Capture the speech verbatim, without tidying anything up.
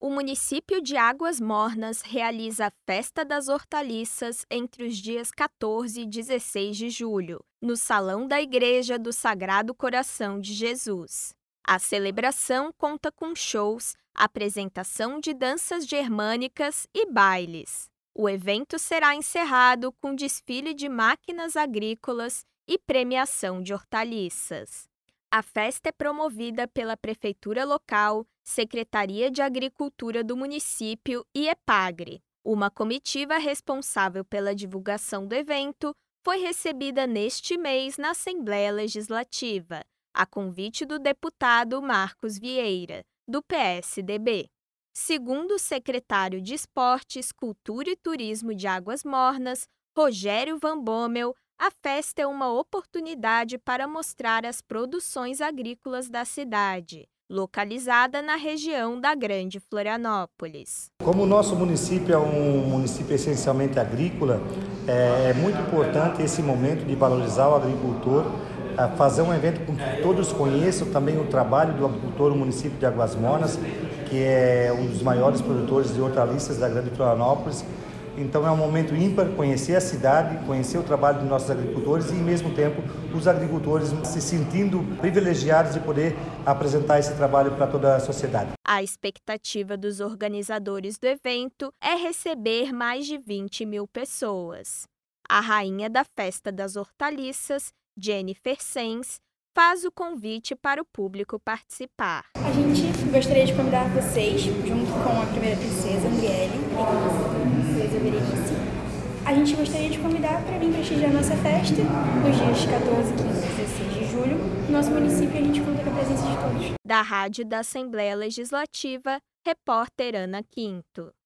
O município de Águas Mornas realiza a Festa das Hortaliças entre os dias quatorze e dezesseis de julho, no Salão da Igreja do Sagrado Coração de Jesus. A celebração conta com shows, apresentação de danças germânicas e bailes. O evento será encerrado com desfile de máquinas agrícolas e premiação de hortaliças. A festa é promovida pela Prefeitura Local, Secretaria de Agricultura do município e EPAGRE. Uma comitiva responsável pela divulgação do evento foi recebida neste mês na Assembleia Legislativa, a convite do deputado Marcos Vieira, do P S D B. Segundo o secretário de Esportes, Cultura e Turismo de Águas Mornas, Rogério Van Bommel, a festa é uma oportunidade para mostrar as produções agrícolas da cidade, localizada na região da Grande Florianópolis. Como o nosso município é um município essencialmente agrícola, é muito importante esse momento de valorizar o agricultor, fazer um evento com que todos conheçam também o trabalho do agricultor no município de Águas Mornas, que é um dos maiores produtores de hortaliças da Grande Florianópolis. Então é um momento ímpar conhecer a cidade, conhecer o trabalho dos nossos agricultores e, ao mesmo tempo, os agricultores se sentindo privilegiados de poder apresentar esse trabalho para toda a sociedade. A expectativa dos organizadores do evento é receber mais de vinte mil pessoas. A rainha da Festa das Hortaliças, Jennifer Sens, faz o convite para o público participar. A gente gostaria de convidar vocês, junto com a primeira princesa, Andriele, e com a princesa Berenice, a gente gostaria de convidar para vir prestigiar nossa festa nos dias quatorze, quinze e dezesseis de julho. No nosso município, a gente conta com a presença de todos. Da Rádio da Assembleia Legislativa, repórter Ana Quinto.